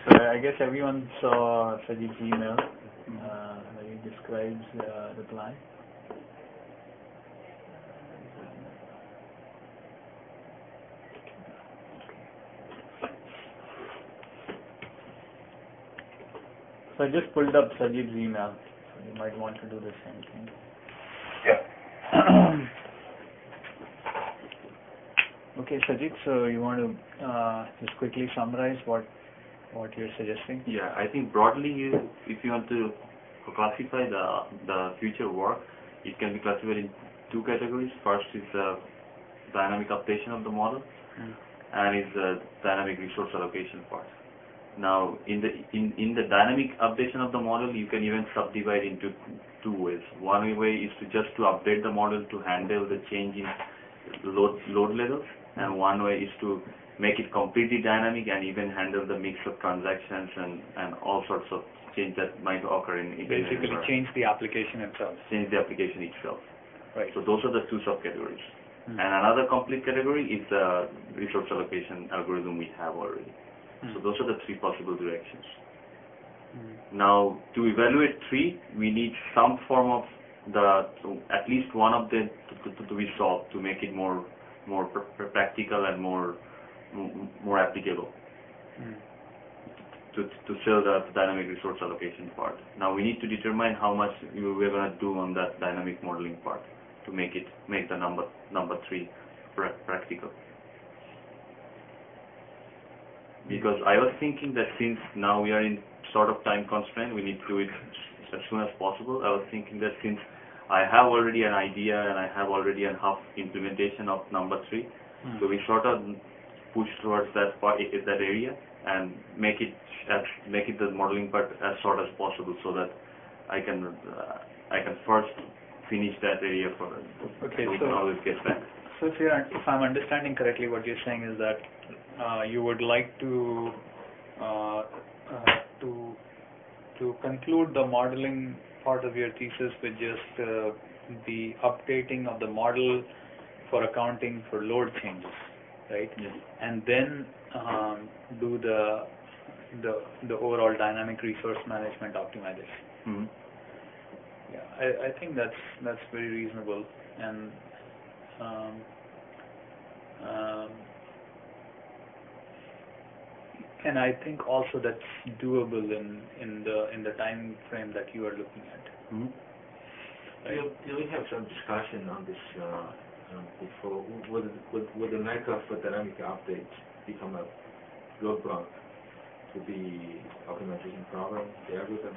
So I guess everyone saw Sajid's email where he describes the plan. So I just pulled up Sajid's email, so you might want to do the same thing. Yeah. Okay, Sajid, so you want to just quickly summarize what you're suggesting? Yeah, I think broadly, if you want to classify the future work, it can be classified in two categories. First is dynamic updation of the model, and is the dynamic resource allocation part. Now, in the dynamic updation of the model, you can even subdivide into two ways. One way is just to update the model to handle the change in load levels, and one way is to make it completely dynamic and even handle the mix of transactions and all sorts of change that might occur in it. Basically, change the application itself. Change the application itself. Right. So those are the two subcategories. And another complete category is the resource allocation algorithm we have already. So those are the three possible directions. Now, to evaluate three, we need some form of at least one of them to be solved to make it more practical and more applicable to sell the dynamic resource allocation part. Now we need to determine how much we're going to do on that dynamic modeling part to make the number three practical. Because I was thinking that since now we are in sort of time constraint, we need to do it as soon as possible. I was thinking that since I have already an idea and I have already a half implementation of number three, so we sort of push towards that part, that area, and make it the modeling part as short as possible, so that I can first finish that area for it. Okay, so we can always get back. So if I'm understanding correctly, what you're saying is that you would like to conclude the modeling part of your thesis with just the updating of the model for accounting for load changes, right? Yes. And then do the overall dynamic resource management optimization. Yeah, I think that's very reasonable, and I think also that's doable in the time frame that you are looking at. Right. We have some discussion on this before. Would the lack of a dynamic update become a roadblock to the optimization problem, the algorithm?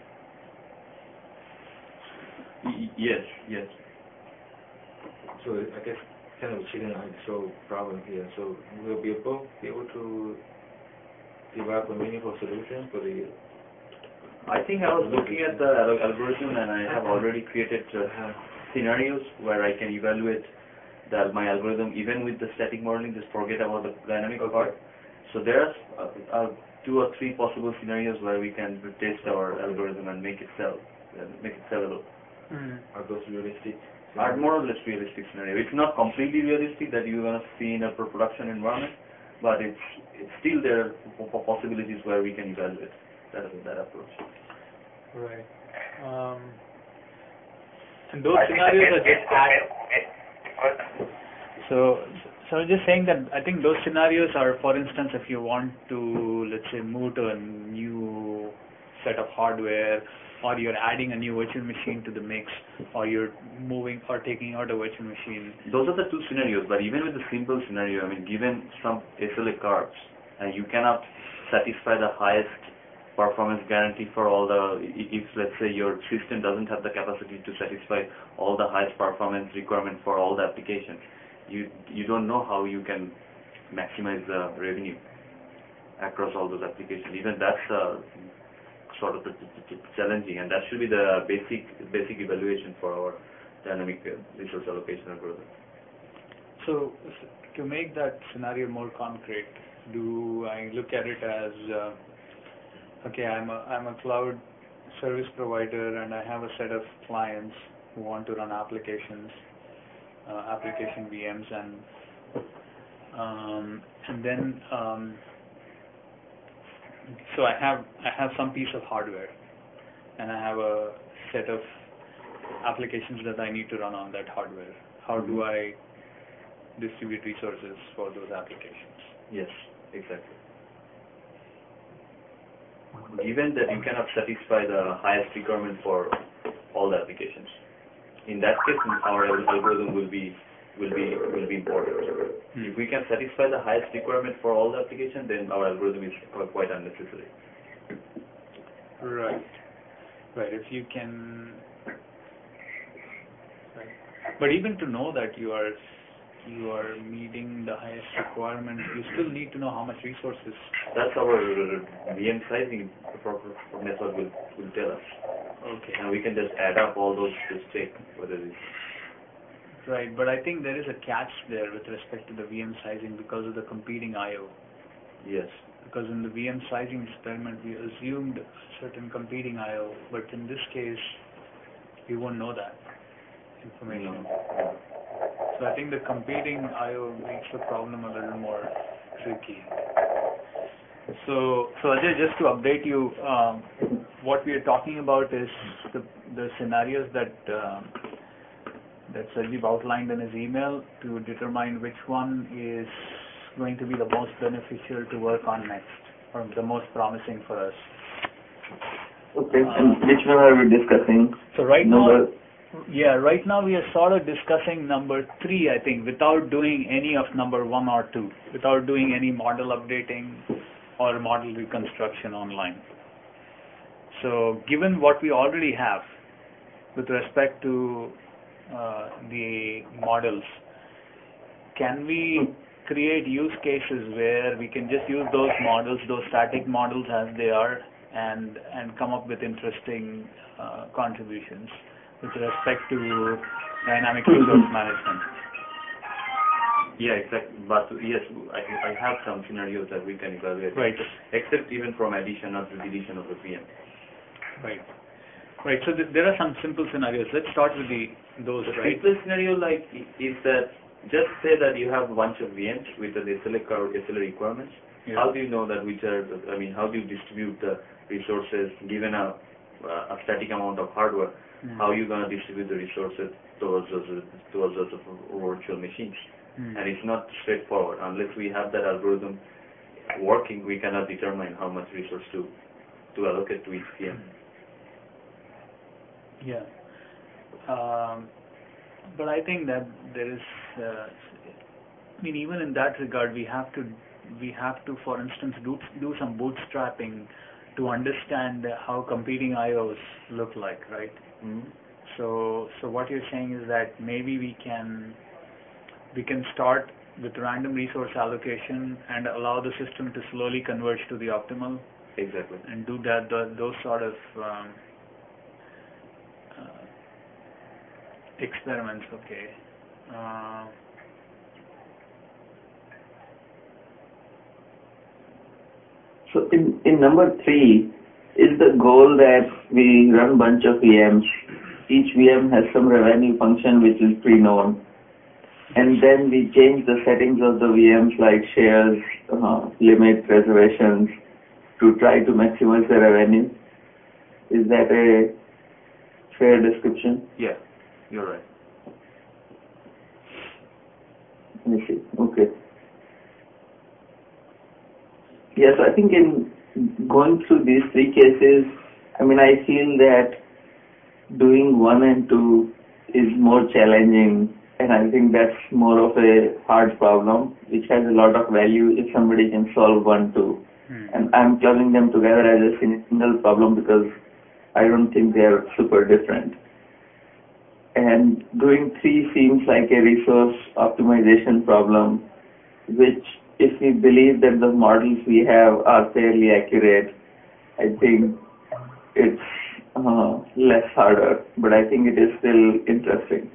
Yes. So I guess kind of a chicken and egg problem here. So we'll be able to develop a meaningful solution for the. I think I was looking at the algorithm, and I have already created scenarios where I can evaluate my algorithm even with the static modeling. Just forget about the dynamic part. So there are 2 or 3 possible scenarios where we can test our algorithm and make it sellable. Are those realistic? Are more or less realistic scenario. It's not completely realistic that you're going to see in a production environment, but it's still there are possibilities where we can evaluate that approach. Right. And those scenarios are just So I was just saying that I think those scenarios are, for instance, if you want to, let's say, move to a new set of hardware, or you're adding a new virtual machine to the mix, or you're moving or taking out a virtual machine. Those are the 2 scenarios, but even with the simple scenario, I mean, given some SLA curves, and you cannot satisfy the highest performance guarantee for all if let's say your system doesn't have the capacity to satisfy all the highest performance requirement for all the applications, you don't know how you can maximize the revenue across all those applications. Even that's sort of challenging, and that should be the basic evaluation for our dynamic resource allocation algorithm. So to make that scenario more concrete, do I look at it as okay, I'm a cloud service provider, and I have a set of clients who want to run application VMs, and then So I have some piece of hardware, and I have a set of applications that I need to run on that hardware. How do I distribute resources for those applications? Yes, exactly. Given that you cannot satisfy the highest requirement for all the applications, in that case, our algorithm will be important. If we can satisfy the highest requirement for all the applications, then our algorithm is quite unnecessary. Right. Right. If you can. Right. But even to know that you are meeting the highest requirement, you still need to know how much resources. That's our VM sizing network will tell us. Okay. And we can just add up all those to check whether it's... Right, but I think there is a catch there with respect to the VM sizing because of the competing I/O. Yes. Because in the VM sizing experiment, we assumed certain competing I/O, but in this case, we won't know that information. No. So I think the competing I/O makes the problem a little more tricky. So Ajay, just to update you, what we are talking about is the scenarios that Sanjeev outlined in his email to determine which one is going to be the most beneficial to work on next, or the most promising for us. Okay, and which one are we discussing? So right now we are sort of discussing number 3, I think, without doing any of number 1 or 2, without doing any model updating or model reconstruction online. So given what we already have with respect to the models, can we create use cases where we can just use those models, those static models as they are, and come up with interesting contributions with respect to dynamic resource management? Yeah, exactly. But yes, I have some scenarios that we can evaluate. Right. Except even from addition or deletion of the VM. Right. Right. So there are some simple scenarios. Let's start with those. Right. The simplest scenario is that just say that you have a bunch of VMs with the SLA requirements. Yeah. How do you know that how do you distribute the resources given a static amount of hardware? How are you going to distribute the resources towards those virtual machines? And it's not straightforward. Unless we have that algorithm working, we cannot determine how much resource to allocate to each VM. Yeah. But I think that there is, even in that regard, we have to, for instance, do some bootstrapping to understand how competing I/Os look like, right? Mm-hmm. So what you're saying is that maybe we can start with random resource allocation and allow the system to slowly converge to the optimal. Exactly. And do that those sort of experiments. Okay. So in number 3, is the goal that we run bunch of VMs. Each VM has some revenue function which is pre-known. And then we change the settings of the VMs like shares, limit, reservations to try to maximize the revenue. Is that a fair description? Yeah, you're right. I see. Okay. Yes, I think in going through these 3 cases, I feel that doing 1 and 2 is more challenging, and I think that's more of a hard problem, which has a lot of value if somebody can solve 1, 2. And I'm clubbing them together as a single problem because I don't think they're super different. And doing 3 seems like a resource optimization problem, which if we believe that the models we have are fairly accurate, I think it's less harder, but I think it is still interesting.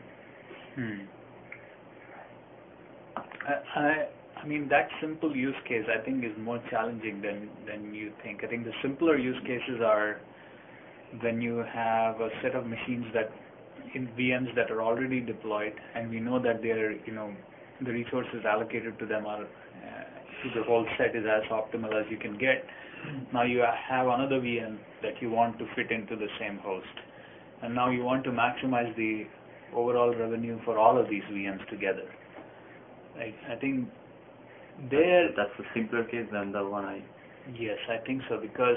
That simple use case I think is more challenging than you think. I think the simpler use cases are when you have a set of machines that in VMs that are already deployed, and we know that they're the resources allocated to them are the whole set is as optimal as you can get. Now you have another VM that you want to fit into the same host, and now you want to maximize the overall revenue for all of these VMs together. Right? I think that's a simpler case than the one Yes, I think so, because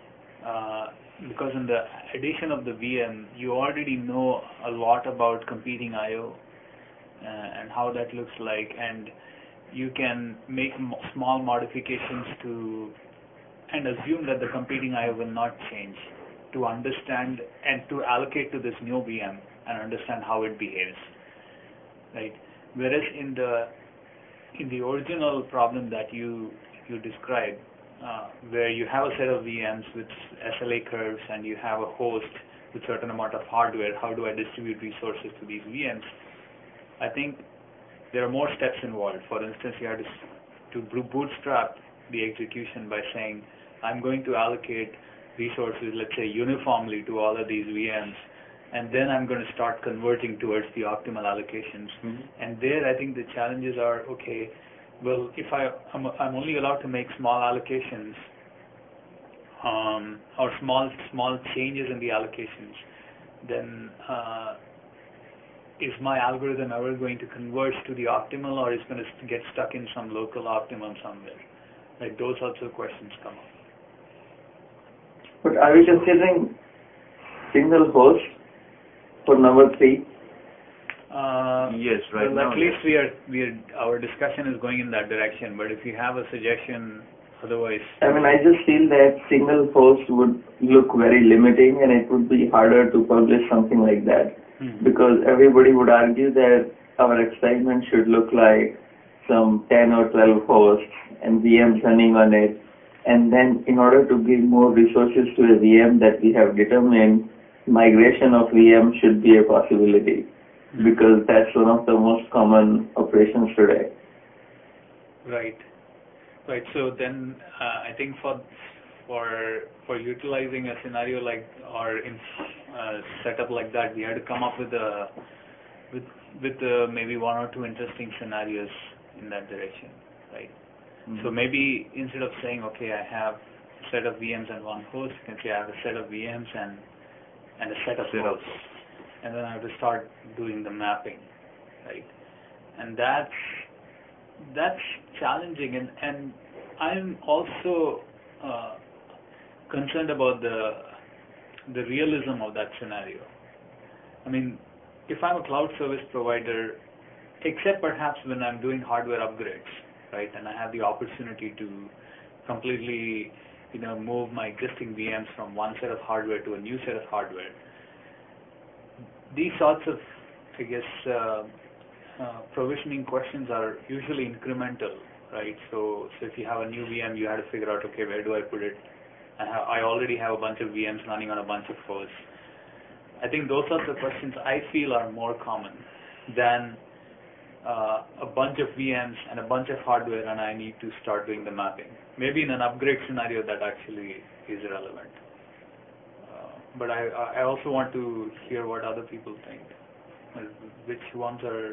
in the addition of the VM, you already know a lot about competing I/O and how that looks like, and you can make small modifications to and assume that the competing I/O will not change, to understand and to allocate to this new VM and understand how it behaves. Right? Whereas in the original problem that you described, where you have a set of VMs with SLA curves and you have a host with certain amount of hardware, how do I distribute resources to these VMs? I think there are more steps involved. For instance, you have to bootstrap the execution by saying, I'm going to allocate resources, let's say, uniformly to all of these VMs, and then I'm going to start converging towards the optimal allocations. Mm-hmm. And there, I think the challenges are, okay, well, if I'm only allowed to make small allocations or small changes in the allocations, then is my algorithm ever going to converge to the optimal, or is going to get stuck in some local optimum somewhere? Like those sorts of questions come up. But are we considering single host for number 3? Yes, right well, now. At least our discussion is going in that direction. But if you have a suggestion, otherwise. I mean, I just feel that single host would look very limiting, and it would be harder to publish something like that, because everybody would argue that our experiment should look like some 10 or 12 hosts and VMs running on it. And then in order to give more resources to a VM that we have determined, migration of VM should be a possibility, because that's one of the most common operations today. Right. So then I think for utilizing a scenario like, or in setup like that, we had to come up with maybe one or two interesting scenarios in that direction, right? Mm-hmm. So maybe instead of saying, okay, I have a set of VMs and one host, you can say I have a set of VMs and a set of hosts, and then I have to start doing the mapping, right? And that's challenging, and I'm also concerned about the realism of that scenario. I mean, if I'm a cloud service provider, except perhaps when I'm doing hardware upgrades, right, and I have the opportunity to completely, move my existing VMs from one set of hardware to a new set of hardware, these sorts of, I guess, provisioning questions are usually incremental, right? So if you have a new VM, you have to figure out, okay, where do I put it? I already have a bunch of VMs running on a bunch of hosts. I think those sorts of questions I feel are more common than a bunch of VMs and a bunch of hardware, and I need to start doing the mapping. Maybe in an upgrade scenario that actually is relevant. But I also want to hear what other people think. Which ones are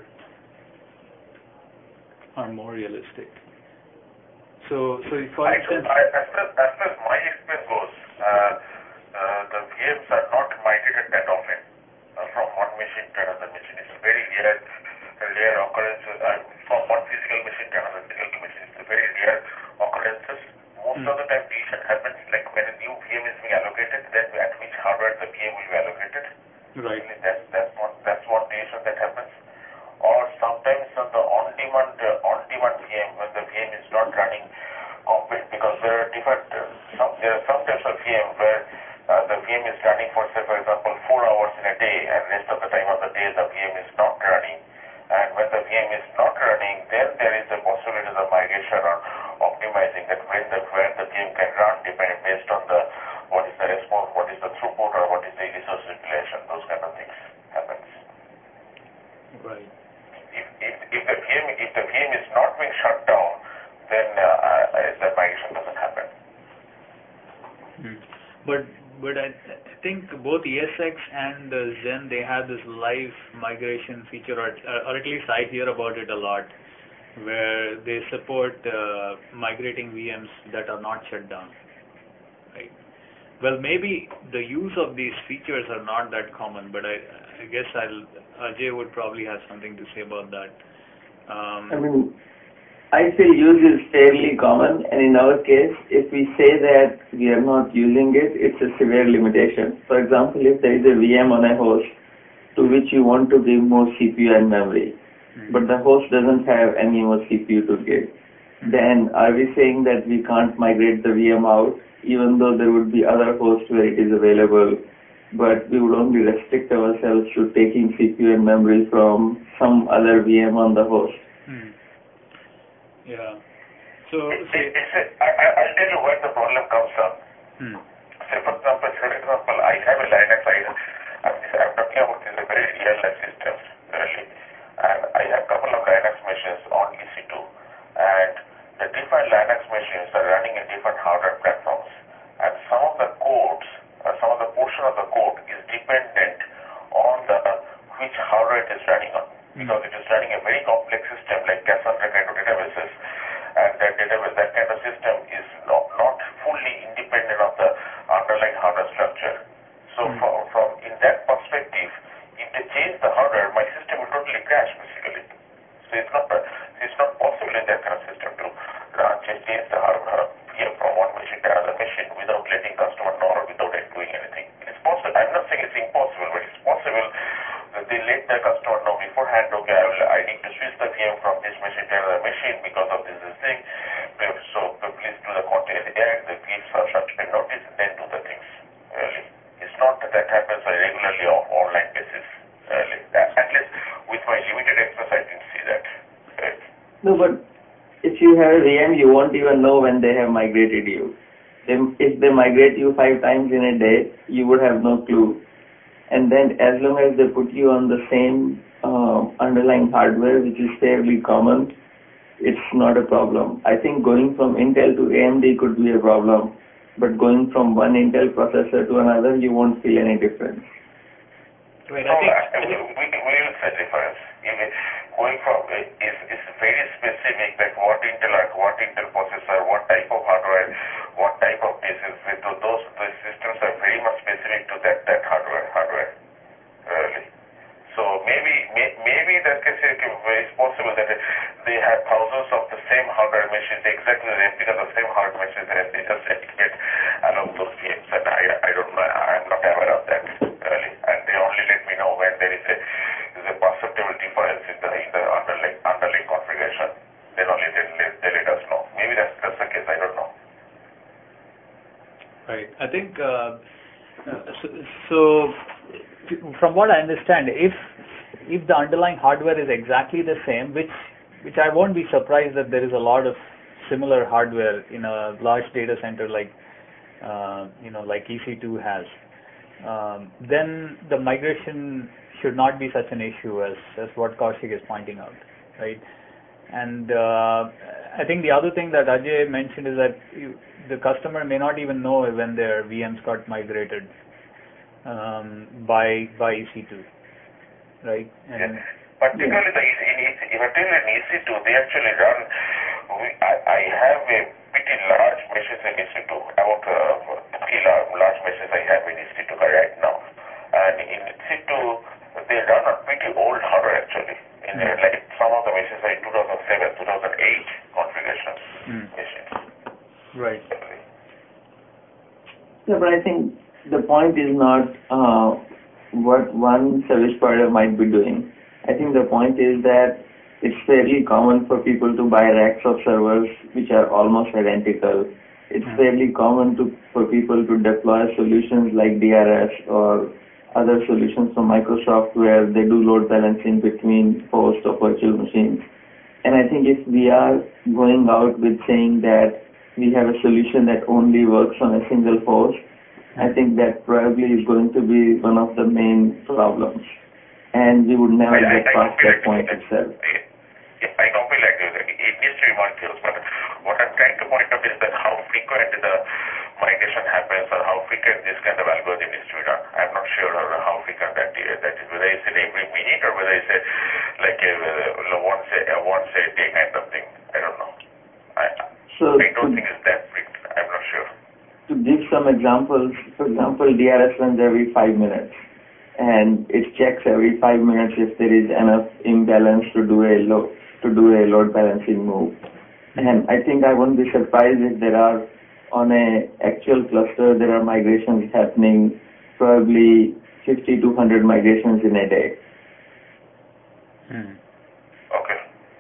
more realistic. So for instance, as far as my experience goes, the VMs are not migrated that often from one machine to another machine. It's very rare occurrences from one physical machine to another physical machine. It's very rare occurrences. Most of the time, decision happens like when a new VM is being allocated, then at which hardware the VM will be allocated. Right. That's one decision that happens. Or sometimes on the on-demand VM, when the VM is not running complete, because there are some types of VM where the VM is running for, say, for example, 4 hours in a day, and rest of the time of the day the VM is not running. And when the VM is not running, then there is a possibility of migration or optimizing that where the VM can run, depending based on what is the response, what is the throughput, or what is the resource utilization. Those kind of things happens. Right. If the VM is not being shut down, then the migration doesn't happen. But I think both ESX and Zen, they have this live migration feature, or at least I hear about it a lot, where they support migrating VMs that are not shut down, right? Well, maybe the use of these features are not that common, but I guess Ajay would probably have something to say about that. I feel use is fairly common, and in our case, if we say that we are not using it, it's a severe limitation. For example, if there is a VM on a host to which you want to give more CPU and memory, but the host doesn't have any more CPU to give, then are we saying that we can't migrate the VM out, even though there would be other hosts where it is available, but we would only restrict ourselves to taking CPU and memory from some other VM on the host? Yeah. So, I'll tell you where the problem comes from. Say, for example, I have a Linux. I'm talking about these very real-life systems, really. And I have a couple of Linux machines on EC2. And the different Linux machines are running in different hardware platforms. And some of the codes, some of the portion of the code is dependent on which hardware it is running on. Because it is running a very complex system like Cassandra kind of databases, and that kind of system is not fully independent of the underlying hardware structure. So from in that perspective, if they change the hardware, my system will totally crash basically. So it's not possible in that kind of system to change the hardware from one machine to another machine without letting customer know or without doing anything. It's possible. I'm not saying it's impossible, but it's possible. They let the customer know beforehand, okay, I need to switch the VM from this machine to another machine because of this thing. So please do the content add, give such a notice, then do the things. Really, it's not that happens regularly on online basis. Really, at least with my limited experience, I didn't see that. Right. No, but if you have a VM, you won't even know when they have migrated you. If they migrate you 5 times in a day, you would have no clue. And then as long as they put you on the same underlying hardware, which is fairly common, it's not a problem. I think going from Intel to AMD could be a problem, but going from one Intel processor to another, you won't feel any difference. Right, we will see difference. Going from is very specific, that what Intel processor, what type of hardware, what type of basis. Those systems are very much specific to that hardware. Really. So maybe that case it's possible that they have thousands of the same hardware machines, exactly the replica of the same hardware machines, and they just replicate along those VMs. And I don't know, I'm not aware of that really. And they only let me know when there is a perceptible difference in the underlying configuration. Then only they let us know. Maybe that's the case. I don't know. Right. I think so. From what I understand, if the underlying hardware is exactly the same, which I won't be surprised that there is a lot of similar hardware in a large data center like like EC2 has, then the migration should not be such an issue as what Kaushik is pointing out, right? And I think the other thing that Ajay mentioned is that the customer may not even know when their VMs got migrated by EC2, right? And yes. Particularly in EC2, they actually run. I have a pretty large machines in EC2. About 3 large machines I have in EC2 right now, and in EC2 they run on pretty old hardware actually. Like some of the machines are in 2007, 2008 configurations machines. Right. Yeah, but I think the point is not what one service provider might be doing. I think the point is that it's fairly common for people to buy racks of servers which are almost identical. It's fairly common for people to deploy solutions like DRS or other solutions from Microsoft where they do load balancing between hosts of virtual machines. And I think if we are going out with saying that we have a solution that only works on a single host, I think that probably is going to be one of the main problems. And we would never get past that point itself. I completely agree with that. It needs to be more close. But what I'm trying to point out is that how frequent the migration happens or how frequent this kind of algorithm is to be done. I'm not sure how frequent that is, whether it's in every minute or whether it's once a day kind of thing. I don't know. I don't think it's that frequent. I'm not sure. To give some examples, for example, DRS runs every 5 minutes, and it checks every 5 minutes if there is enough imbalance to do a load balancing move. And I think I won't be surprised if there are, on a actual cluster, there are migrations happening, probably 50 to 100 migrations in a day. Okay.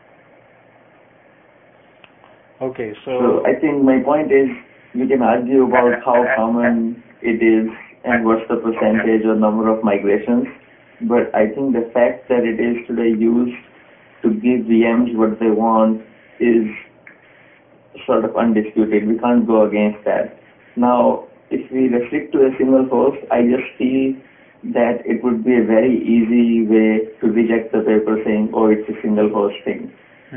Okay, So I think my point is, we can argue about how common it is and what's the percentage or number of migrations, but I think the fact that it is today used to give VMs what they want is sort of undisputed. We can't go against that. Now, if we restrict to a single host, I just feel that it would be a very easy way to reject the paper saying, oh, it's a single host thing.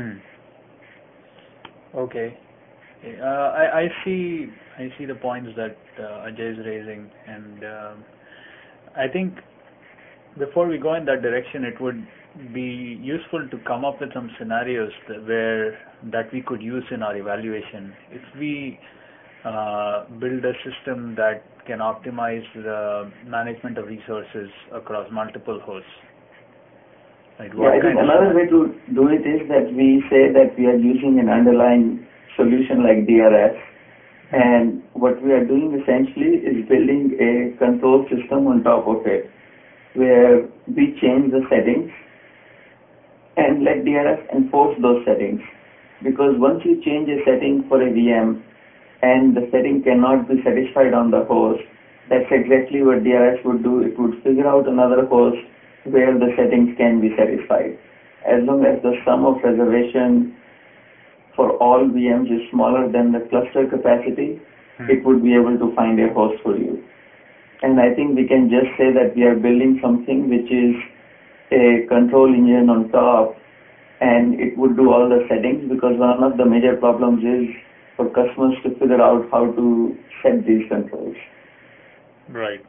Okay. I see the points that Ajay is raising, and I think before we go in that direction, it would be useful to come up with some scenarios that we could use in our evaluation. If we build a system that can optimize the management of resources across multiple hosts. Right? Yeah, I think another way to do it is that we say that we are using an underlying solution like DRS, and what we are doing essentially is building a control system on top of it, where we change the settings and let DRS enforce those settings. Because once you change a setting for a VM and the setting cannot be satisfied on the host, that's exactly what DRS would do. It would figure out another host where the settings can be satisfied. As long as the sum of reservation for all VMs is smaller than the cluster capacity, it would be able to find a host for you. And I think we can just say that we are building something which is a control engine on top, and it would do all the settings, because one of the major problems is for customers to figure out how to set these controls. Right.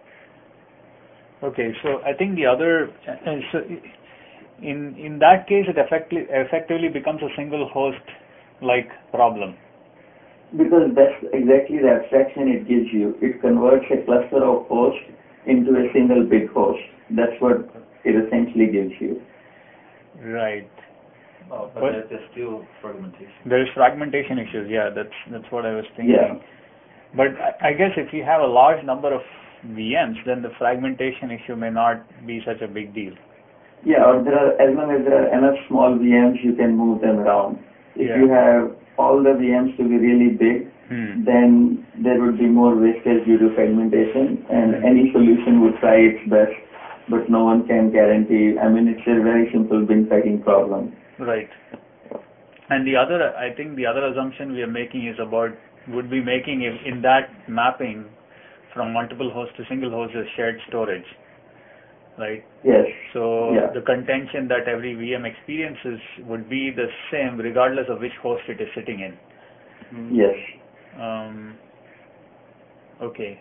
Okay, so I think the other, in that case, it effectively becomes a single host like problem. Because that's exactly the abstraction it gives you. It converts a cluster of hosts into a single big host. That's what it essentially gives you. Right. Oh, but there's still fragmentation. There is fragmentation issues. Yeah, that's what I was thinking. Yeah. But I guess if you have a large number of VMs, then the fragmentation issue may not be such a big deal. Yeah, or as long as there are enough small VMs, you can move them around. If you have all the VMs to be really big, then there would be more wastage due to fragmentation, and any solution would try its best, but no one can guarantee. I mean, it's a very simple bin packing problem. Right. And I think the other assumption we are making is would be making in that mapping from multiple hosts to single host is shared storage. Right? Yes. So the contention that every VM experiences would be the same regardless of which host it is sitting in. Yes. Okay.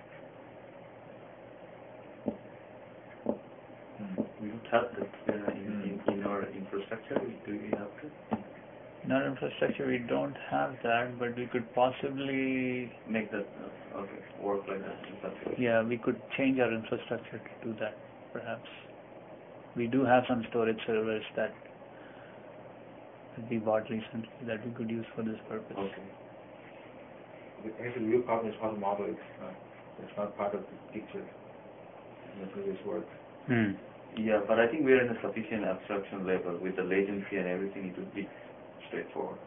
We don't have that in our infrastructure. Do we have that? In our infrastructure, we don't have that, but we could possibly make that work like that. Yeah, we could change our infrastructure to do that, perhaps. We do have some storage servers that we bought recently that we could use for this purpose. Okay. Actually, the real problem is how to model it. It's not part of the picture in the previous work. Yeah, but I think we're in a sufficient abstraction level with the latency and everything. It would be straightforward.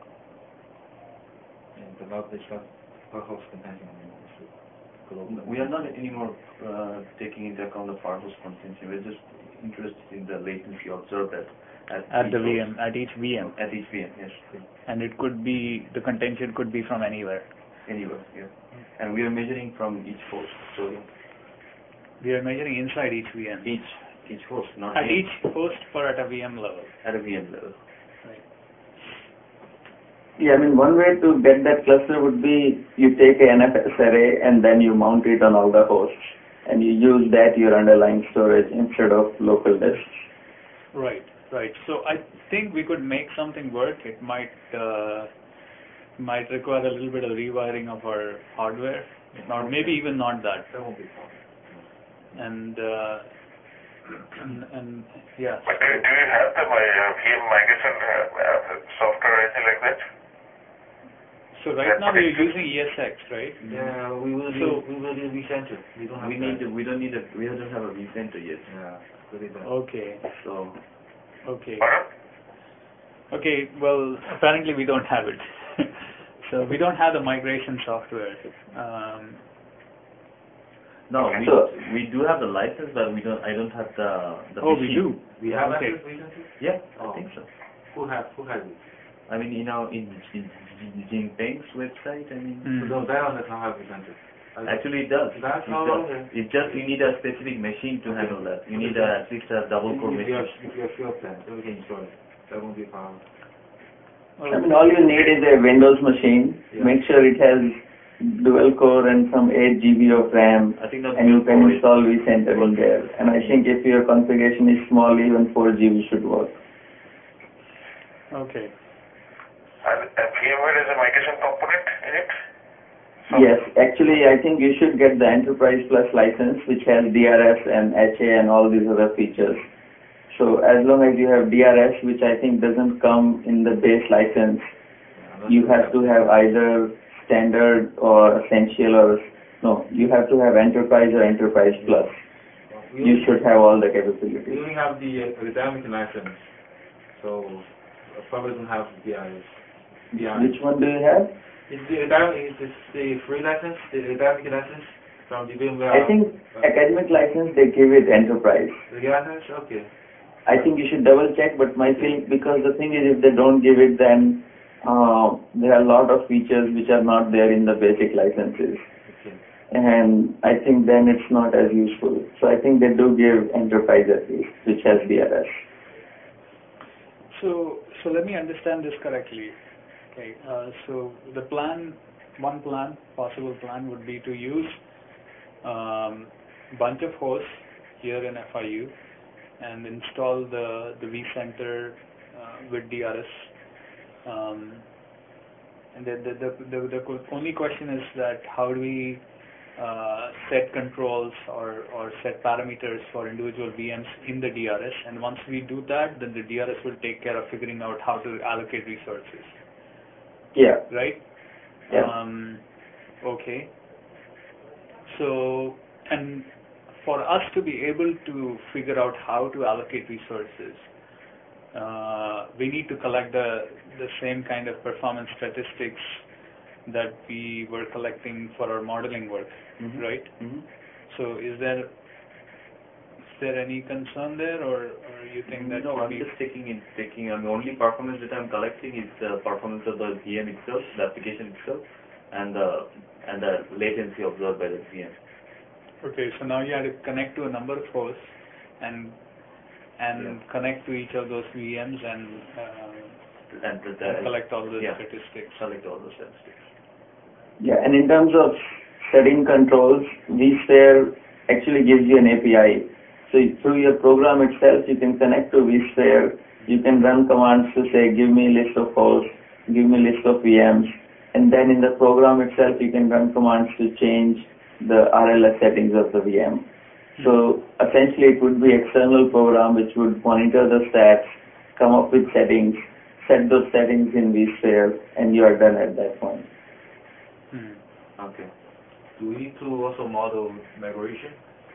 And it's not per host contention anymore. We are not anymore taking into account the per host contention. We're just interested in the latency observed at the VM, at each VM. At each VM, yes. And it could be, the contention could be from anywhere. Anywhere, yeah. And we are measuring from each host. So we are measuring inside each VM. Each host, not at VM. Each host or at a VM level. At a VM level. Right. Yeah, I mean, one way to get that cluster would be you take a NFS array and then you mount it on all the hosts, and you use that your underlying storage instead of local disks. Right. So I think we could make something work. It might require a little bit of rewiring of our hardware, or maybe even not that. That won't be a problem. And yeah. But do you have the VM migration software or anything like that? So right now we are using ESX, right? Yeah, we will do vCenter. We don't have We don't have a vCenter yet. Yeah, really don't. Okay. So Okay. Pardon? Okay. Well, apparently we don't have it. So we don't have the migration software. no, we do have the license, but I don't have the Oh, machine. we do. We have Okay. access vCenter? Yeah, Oh. I think so. Who has it? I mean, in Jinping's website, I mean. No, that one does not have vCenter. Actually, it does. That's It all does. okay. It's just you need a specific machine to handle that. You need at least a double core If you machine. have sure plan, then we can install it. That won't be a problem. Oh, I mean, all you need is a Windows machine. Yeah. Make sure it has dual core and some 8 GB of RAM, I think that's and you can good. install vCenter in there. And I think if your configuration is small, even 4 GB should work. Okay. And VMware is a migration component in it? Yes, actually, I think you should get the Enterprise Plus license, which has DRS and HA and all these other features. So as long as you have DRS, which I think doesn't come in the base license, you have to have either standard or essential you have to have Enterprise or Enterprise Plus. You should have all the We capabilities. only have the academic license, so probably don't have the DRS. Which one do you have? It's the free license, the academic license from the VMware. I think academic license, they give it Enterprise. The license, okay. I think you should double check, but my feeling, because the thing is, if they don't give it, then there are a lot of features which are not there in the basic licenses. Okay. And I think then it's not as useful. So I think they do give Enterprise at least, which has DRS. So let me understand this correctly. Okay. So the possible plan would be to use bunch of hosts here in FIU and install the vCenter with DRS. And the only question is that how do we set controls or set parameters for individual VMs in the DRS, and once we do that, then the DRS will take care of figuring out how to allocate resources. Yeah. Right? Yeah. Okay. So, and for us to be able to figure out how to allocate resources, we need to collect the same kind of performance statistics that we were collecting for our modeling work, right? Mm-hmm. So is there any concern there, or you think that? No, I'm just taking. The only performance that I'm collecting is the performance of the VM itself, the application itself, and the latency observed by the VM. Okay, so now you have to connect to a number of hosts and connect to each of those VMs and collect all the statistics. Collect all the statistics. Yeah, and in terms of setting controls, vSphere actually gives you an API. So through your program itself, you can connect to vSphere. You can run commands to say, give me a list of hosts, give me a list of VMs. And then in the program itself, you can run commands to change the RLS settings of the VM. So essentially, it would be external program which would monitor the stats, come up with settings, set those settings in vSphere, and you are done at that point. Okay. Do we need to also model migration?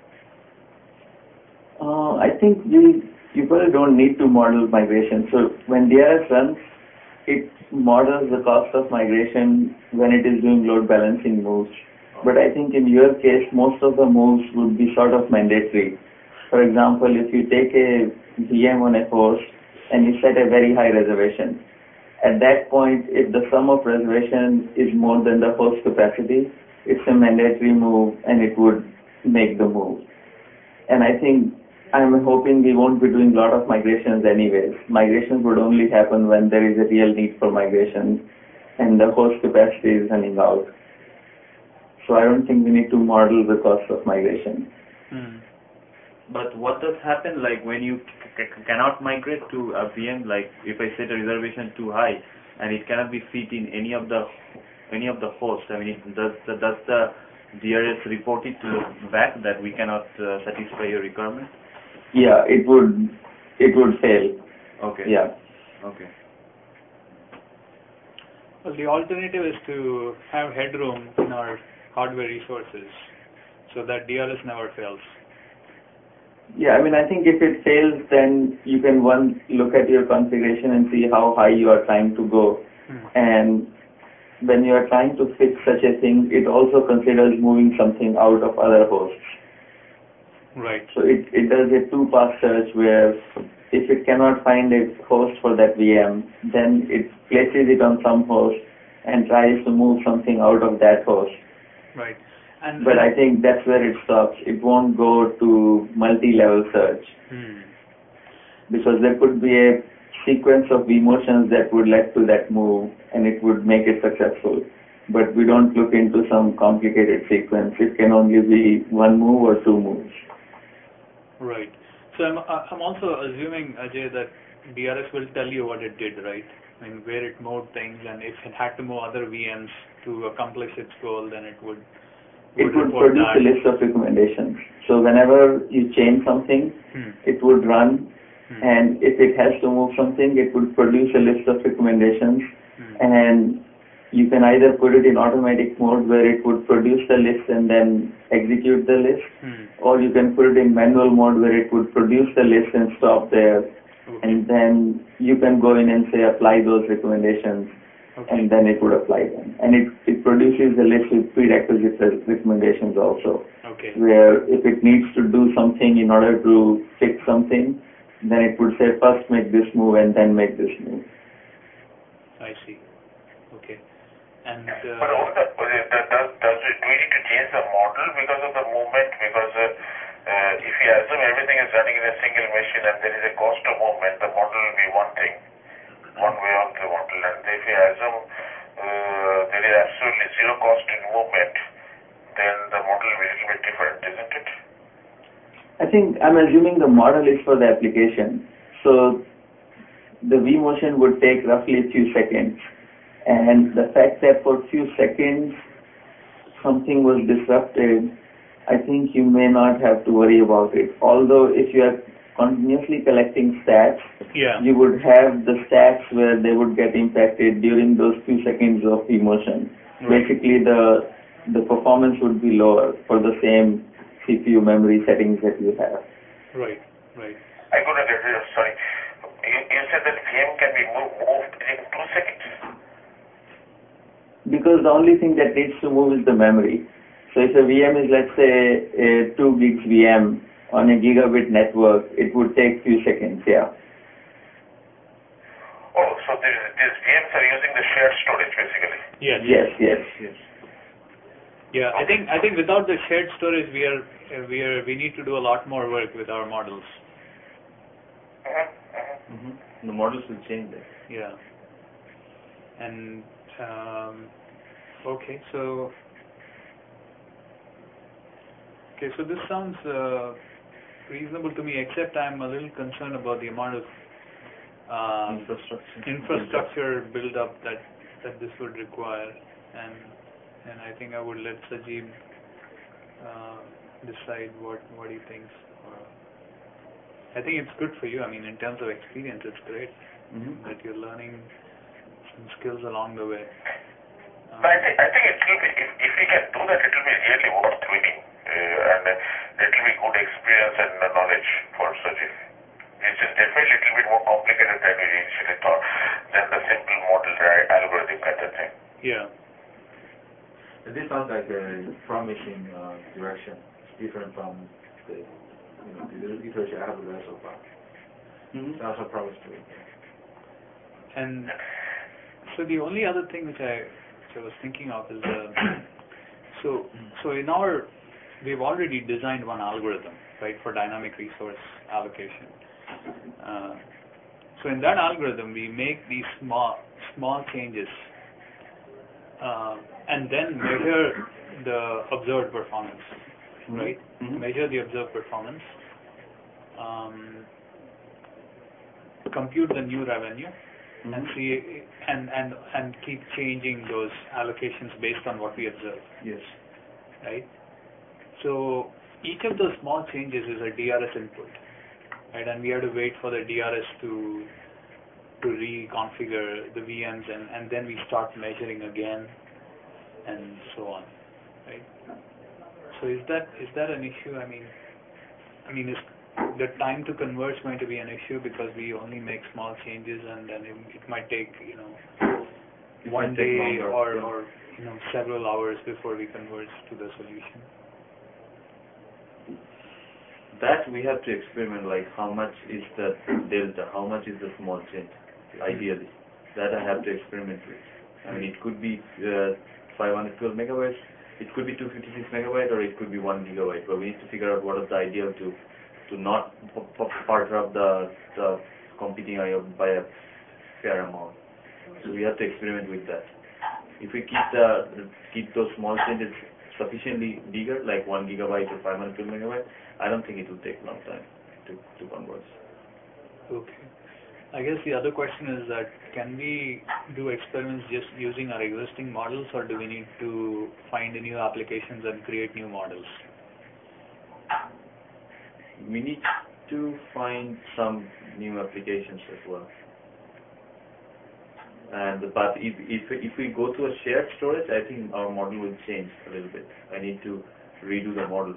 I think you probably don't need to model migration. So when DRS runs, it models the cost of migration when it is doing load balancing moves. But I think in your case, most of the moves would be sort of mandatory. For example, if you take a VM on a host and you set a very high reservation, at that point, if the sum of reservation is more than the host capacity, it's a mandatory move and it would make the move. And I think I'm hoping we won't be doing a lot of migrations anyways. Migrations would only happen when there is a real need for migration and the host capacity is running out. So I don't think we need to model the cost of migration. But what does happen like when you cannot migrate to a VM? Like if I set a reservation too high and it cannot be fit in any of the hosts. I mean, does the DRS report it to the back that we cannot satisfy your requirement? Yeah, it would fail. Okay. Yeah. Okay. Well, the alternative is to have headroom in our hardware resources so that DRS never fails. Yeah, I mean, I think if it fails, then you can look at your configuration and see how high you are trying to go. And when you are trying to fix such a thing, it also considers moving something out of other hosts. Right. So it does a two-pass search where if it cannot find a host for that VM, then it places it on some host and tries to move something out of that host. Right. But I think that's where it stops. It won't go to multi-level search. Because there could be a sequence of vMotions that would lead to that move and it would make it successful. But we don't look into some complicated sequence. It can only be one move or two moves. Right. So I'm also assuming, Ajay, that DRS will tell you what it did, right? I mean, where it moved things, and if it had to move other VMs to accomplish its goal, then it would produce a list of recommendations. So whenever you change something, it would run, and if it has to move something, it would produce a list of recommendations, and you can either put it in automatic mode where it would produce the list and then execute the list, or you can put it in manual mode where it would produce the list and stop there, and then you can go in and say apply those recommendations, and then it would apply them. And it produces a list with prerequisite recommendations also, where if it needs to do something in order to fix something, then it would say first make this move and then make this move. I see. Okay. And but do we need to change the model because of the movement? Because if you assume everything is running in a single machine and there is a cost of movement, the model will be one thing, one way of the model. And if you assume there is absolutely zero cost in movement, then the model will be a little bit different, isn't it? I think I'm assuming the model is for the application. So the vMotion would take roughly a few seconds. And the fact that for a few seconds something was disrupted, I think you may not have to worry about it. Although if you are continuously collecting stats, you would have the stats where they would get impacted during those few seconds of vMotion. Basically, the performance would be lower for the same CPU memory settings that you have. Right. I couldn't get rid of, sorry. You said that VM can be moved in 2 seconds? Because the only thing that needs to move is the memory. So if a VM is, let's say, a 2 gigs VM on a gigabit network, it would take few seconds, Oh, so these VMs are using the shared storage, basically? Yes. Yeah, I think without the shared storage, we need to do a lot more work with our models. The models will change that. Yeah. And okay, so this sounds reasonable to me, except I'm a little concerned about the amount of infrastructure build-up that this would require, and I think I would let Sajib decide what he thinks. I think it's good for you. I mean, in terms of experience, it's great that you're learning some skills along the way. But I think it will be, if we can do that, it will be really worth doing, and it will be good experience and knowledge for Sajib. It's just definitely a little bit more complicated than we initially thought, than the simple model algorithm kind of thing. Yeah. This sounds like a promising direction. It's different from the literature I have read so far. Sounds so promising. And so the only other thing which I was thinking of is so we've already designed one algorithm, right, for dynamic resource allocation. So in that algorithm, we make these small changes and then measure the observed performance, right? Measure the observed performance, compute the new revenue, and see and keep changing those allocations based on what we observe. Yes. Right. So each of those small changes is a DRS input, right? And we have to wait for the DRS to reconfigure the VMs, and then we start measuring again, and so on, right? So is that an issue? I mean, is the time to converge going to be an issue because we only make small changes, and then it might take one day or several hours before we converge to the solution? That we have to experiment, like how much is the delta, how much is the small change, ideally. That I have to experiment with. I mean, it could be 512 megabytes, it could be 256 megabytes, or it could be 1 gigabyte. But we need to figure out what is the ideal to not partner up the competing IO by a fair amount. So we have to experiment with that. If we keep those small changes sufficiently bigger, like 1 gigabyte or 512 megabytes, I don't think it will take a long time to converge. Okay. I guess the other question is that can we do experiments just using our existing models, or do we need to find new applications and create new models? We need to find some new applications as well. But if we go to a shared storage, I think our model will change a little bit. I need to redo the model.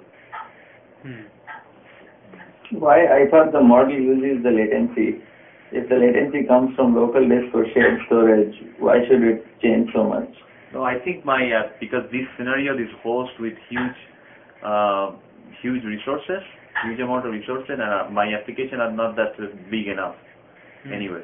Why? I thought the model uses the latency. If the latency comes from local disk or shared storage, why should it change so much? No, I think because this scenario, this host with huge resources, huge amount of resources, and my application are not that big enough anyway.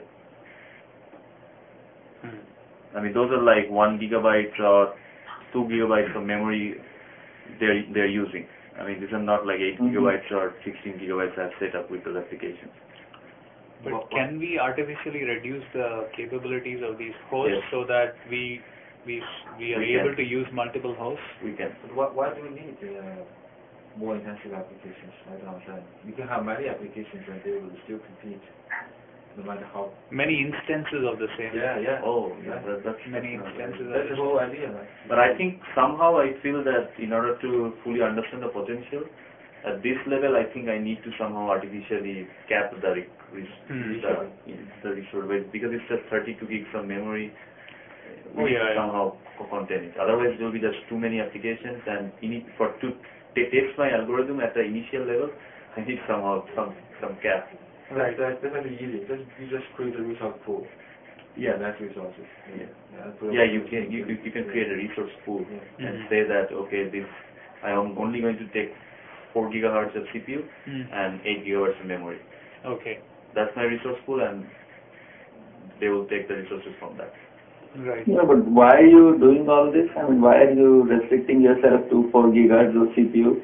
I mean, those are like 1 gigabyte or 2 gigabytes of memory they're using. I mean, these are not like 8 gigabytes or 16 gigabytes I've set up with those applications. But can we artificially reduce the capabilities of these hosts so that we are able to use multiple hosts? We can. But why do we need more intensive applications? I don't understand. You can have many applications and they will still compete, no matter how many instances of the same. Yeah. Oh, yeah. That's many instances. That's the whole idea, right? But I think somehow I feel that in order to fully understand the potential, at this level, I think I need to somehow artificially cap the resource, because it's just 32 gigs of memory. We need to somehow contain it. Otherwise, there will be just too many applications, and to test my algorithm at the initial level, I need somehow some cap. Right. That's definitely easy. You just create a resource pool. Yeah, that's resources. Yeah, you can create a resource pool and say that I am only going to take 4 gigahertz of CPU and 8 gigahertz of memory. Okay. That's my resource pool, and they will take the resources from that. Right. Yeah, but why are you doing all this? I mean, why are you restricting yourself to 4 gigahertz of CPU?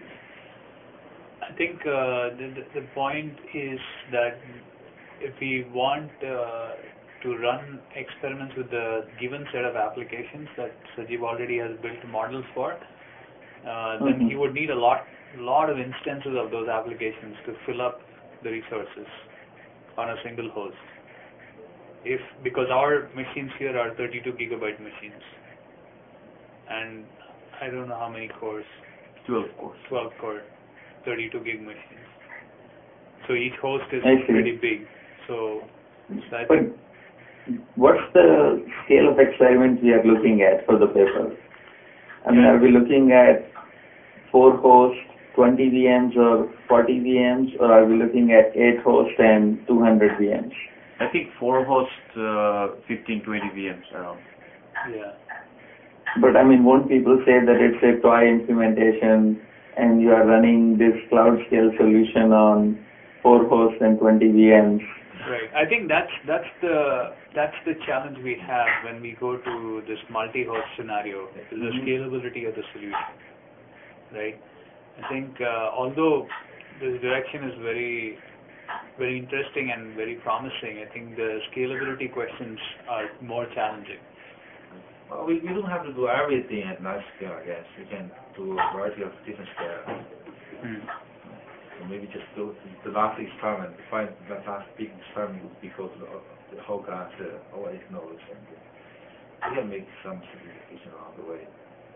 I think the point is that if we want to run experiments with the given set of applications that Sajib already has built models for, then he would need a lot of instances of those applications to fill up the resources on a single host. Because our machines here are 32 gigabyte machines, and I don't know how many cores. 12 cores. 12 core, 32 gig machines. So each host is pretty big. So I think. What's the scale of experiments we are looking at for the paper? I mean, are we looking at 4 hosts, 20 VMs or 40 VMs, or are we looking at 8 hosts and 200 VMs? I think 4 hosts, 15, 20 VMs around. Yeah. But I mean, won't people say that it's a toy implementation and you are running this cloud scale solution on 4 hosts and 20 VMs? Right. I think that's the challenge we have when we go to this multi-host scenario, is the scalability of the solution. Right. I think although this direction is very, very interesting and very promising, I think the scalability questions are more challenging. Well, we don't have to do everything at large scale, I guess. We can do a variety of different scales. So maybe just do the last experiment, find that last big experiment before the whole class, all 8 nodes, and we can make some simplification along the way.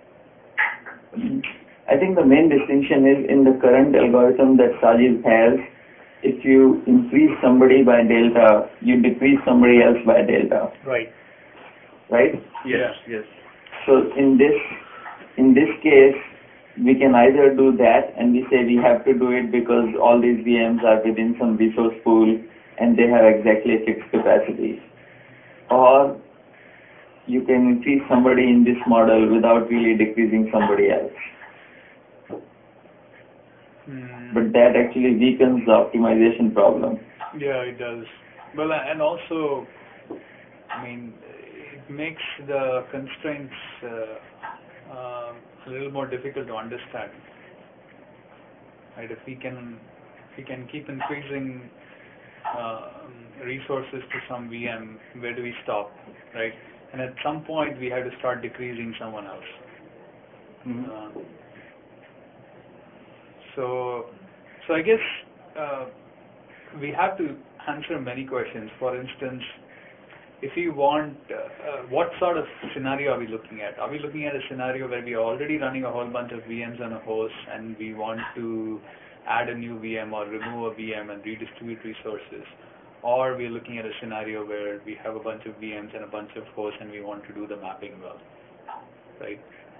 I think the main distinction is in the current algorithm that Sajiv has, if you increase somebody by delta, you decrease somebody else by delta. Right. Right? Yes. So in this case, we can either do that and we say we have to do it because all these VMs are within some resource pool and they have exactly a fixed capacity. Or you can increase somebody in this model without really decreasing somebody else. But that actually weakens the optimization problem. Yeah, it does. Well, and also, I mean, it makes the constraints a little more difficult to understand. Right? If we can keep increasing resources to some VM, where do we stop? Right? And at some point, we have to start decreasing someone else. So I guess we have to answer many questions. For instance, if you want, what sort of scenario are we looking at? Are we looking at a scenario where we are already running a whole bunch of VMs on a host and we want to add a new VM or remove a VM and redistribute resources? Or we are looking at a scenario where we have a bunch of VMs and a bunch of hosts and we want to do the mapping well, right?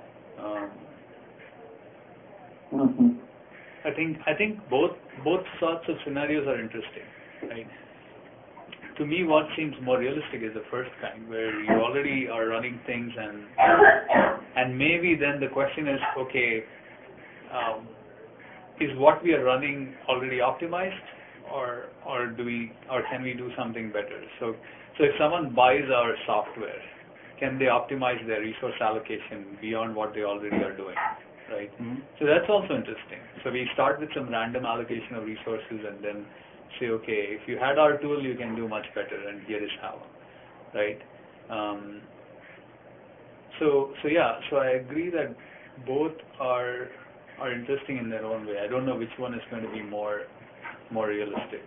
I think both sorts of scenarios are interesting, right? To me, what seems more realistic is the first kind, where you already are running things, and maybe then the question is, okay, is what we are running already optimized, or can we do something better? So if someone buys our software, can they optimize their resource allocation beyond what they already are doing? Right? So that's also interesting. So we start with some random allocation of resources and then say, okay, if you had our tool, you can do much better, and here is how, right? So I agree that both are interesting in their own way. I don't know which one is going to be more realistic.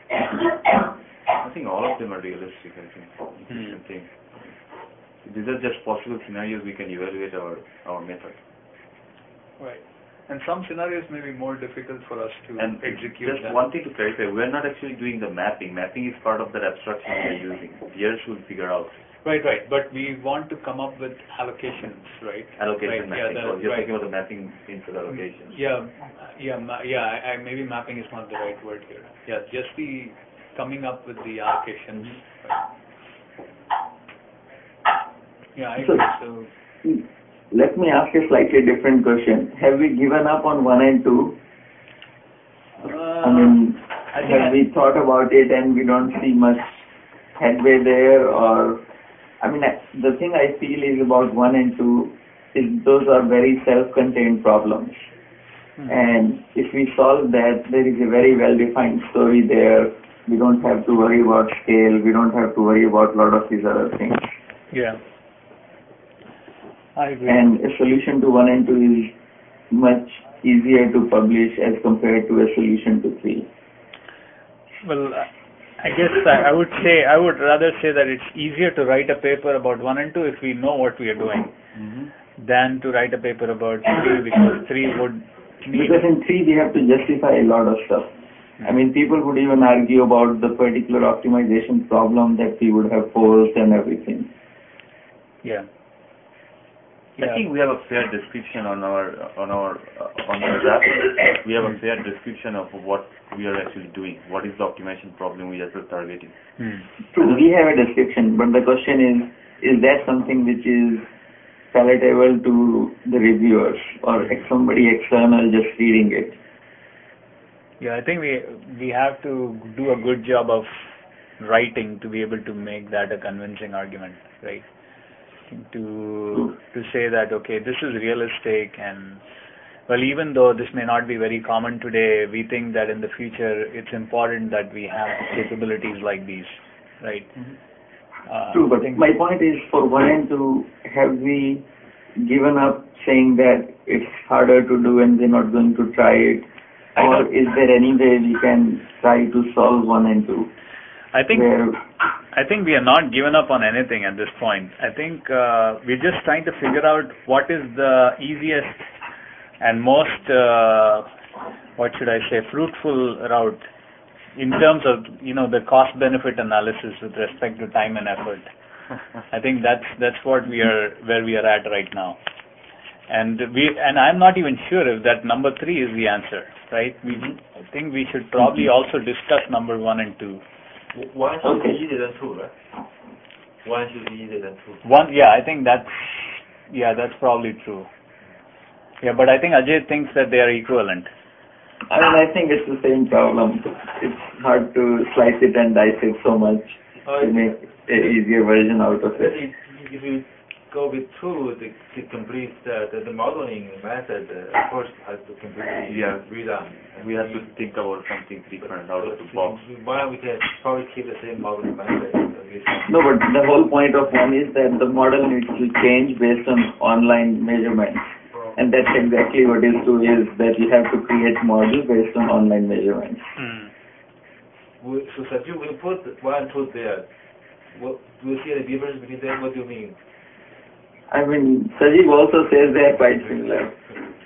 I think all of them are realistic. I think different things. These are just possible scenarios we can evaluate our method. Right. And some scenarios may be more difficult for us to execute. Just one thing to clarify, we are not actually doing the mapping. Mapping is part of that abstraction we are using. The others will figure out. Right. But we want to come up with allocations, right? Allocation mapping. Yeah, you're talking about the mapping instead of allocations. Maybe mapping is not the right word here. Yeah, just the coming up with the allocations. Right. Yeah, I agree. So let me ask a slightly different question. Have we given up on 1 and 2? Have we thought about it and we don't see much headway there? Or, the thing I feel is about 1 and 2 is those are very self-contained problems. And if we solve that, there is a very well-defined story there. We don't have to worry about scale. We don't have to worry about a lot of these other things. Yeah. I agree. And a solution to 1 and 2 is much easier to publish as compared to a solution to 3. Well, I guess I would rather say that it's easier to write a paper about 1 and 2 if we know what we are doing than to write a paper about 3, because 3 would need... Because in 3 we have to justify a lot of stuff. People would even argue about the particular optimization problem that we would have posed and everything. Yeah. I think we have a fair description on our graph. We have a fair description of what we are actually doing. What is the optimization problem we are targeting? True, we have a description, but the question is that something which is palatable to the reviewers or somebody external just reading it? Yeah, I think we have to do a good job of writing to be able to make that a convincing argument, right? To say that, okay, this is realistic, and well, even though this may not be very common today, we think that in the future it's important that we have capabilities like these, right? True, but my point is for 1 and 2, have we given up saying that it's harder to do and we're not going to try it? Or is there any way we can try to solve 1 and 2? I think we are not given up on anything at this point. I think we're just trying to figure out what is the easiest and most, fruitful route in terms of, the cost-benefit analysis with respect to time and effort. I think that's what where we are at right now. And I'm not even sure if that number 3 is the answer, right? I think we should probably also discuss number 1 and 2. 1 should be easier than 2, right? 1 should be easier than 2. 1, I think that's probably true. Yeah, but I think Ajay thinks that they are equivalent. I think it's the same problem. It's hard to slice it and dice it so much to make an easier version out of it. If you go with 2 to complete the modeling method, of course, has to completely redone. We have to think about something different out of the box. Why we can probably keep the same modeling method. No, but the whole point of 1 is that the model needs to change based on online measurements. And that's exactly what is 2 is, that you have to create model based on online measurements. So Sajid, we put 1 and 2 there. Do you see any difference between them? What do you mean? I mean, Sajid also says they are quite similar.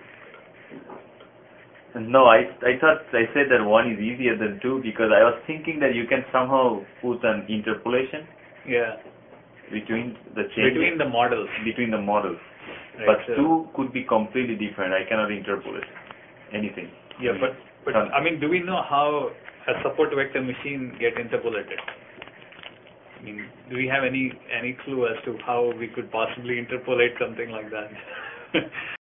No, I thought I said that 1 is easier than 2 because I was thinking that you can somehow put an interpolation between the changes. Between the models. Between the models. Right, but 2 could be completely different. I cannot interpolate anything. Yeah, but I mean, do we know how a support vector machine get interpolated? I mean, do we have any clue as to how we could possibly interpolate something like that?